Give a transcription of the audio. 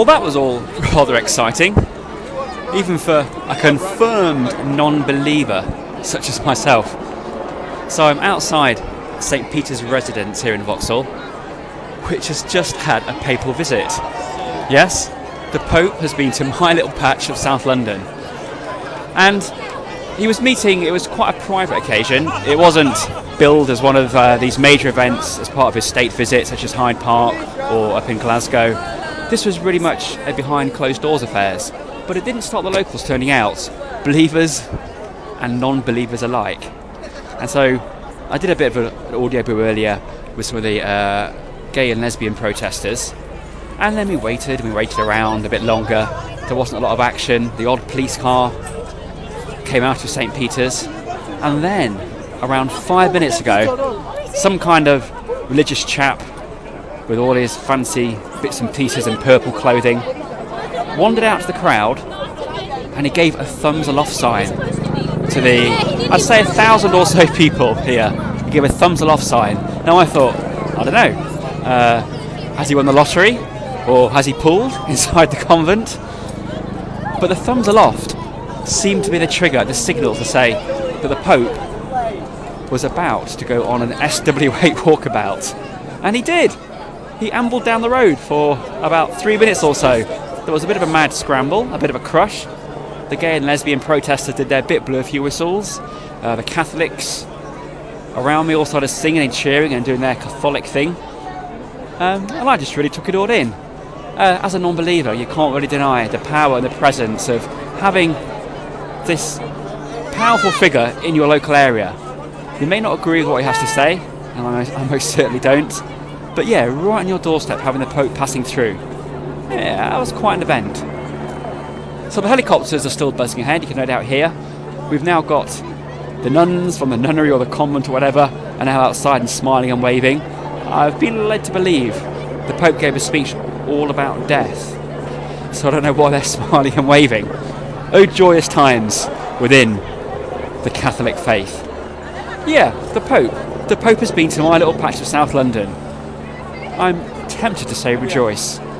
Well, that was all rather exciting, even for a confirmed non-believer such as myself. So I'm outside St. Peter's residence here in Vauxhall, which has just had a papal visit. Yes, the Pope has been to my little patch of South London. And he was meeting, it was quite a private occasion. It wasn't billed as one of these major events as part of his state visit, such as Hyde Park or up in Glasgow. This was really much a behind closed doors affairs. But it didn't stop the locals turning out, believers and non-believers alike. And so I did a bit of an audio book earlier with some of the gay and lesbian protesters. And then we waited around a bit longer. There wasn't a lot of action. The odd police car came out of St. Peter's. And then, around 5 minutes ago, some kind of religious chap with all his fancy bits and pieces and purple clothing wandered out to the crowd and he gave a thumbs aloft sign to the, I'd say 1,000 or so people here. He gave a thumbs aloft sign. Now I thought, I don't know, has he won the lottery? Or has he pulled inside the convent? But the thumbs aloft seemed to be the trigger, the signal to say that the Pope was about to go on an SW8 walkabout. And he did. He ambled down the road for about 3 minutes or so. There was a bit of a mad scramble, a bit of a crush. The gay and lesbian protesters did their bit, blew a few whistles. The Catholics around me all started singing and cheering and doing their Catholic thing. And I just really took it all in. As a non-believer, you can't really deny the power and the presence of having this powerful figure in your local area. You may not agree with what he has to say, and I most certainly don't, but yeah, right on your doorstep, having the Pope passing through. Yeah, that was quite an event. So the helicopters are still buzzing ahead, you can no doubt hear. We've now got the nuns from the nunnery or the convent or whatever are now outside and smiling and waving. I've been led to believe the Pope gave a speech all about death, so I don't know why they're smiling and waving. Oh, joyous times within the Catholic faith. Yeah, the Pope has been to my little patch of South London. I'm tempted to say rejoice.